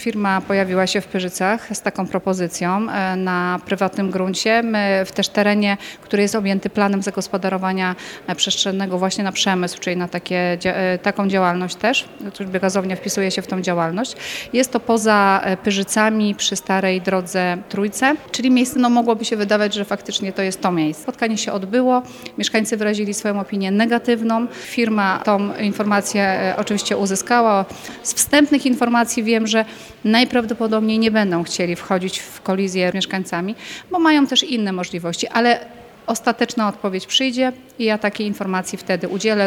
firma pojawiła się w Pyrzycach z taką propozycją na prywatnym gruncie. My w też terenie, który jest objęty planem zagospodarowania przestrzennego właśnie na przemysł, czyli na taką działalność też, biogazownia wpisuje się w tą działalność. Jest to poza Pyrzycami przy starej drodze Trójce, czyli miejsce, mogłoby się wydawać, że faktycznie to jest to miejsce. Spotkanie się odbyło, mieszkańcy wyrazili swoją opinię negatywną. Firma tą informację oczywiście uzyskała. Z wstępnych informacji wiem, że najprawdopodobniej nie będą chcieli wchodzić w kolizję z mieszkańcami, bo mają też inne możliwości, ale ostateczna odpowiedź przyjdzie i ja takiej informacji wtedy udzielę.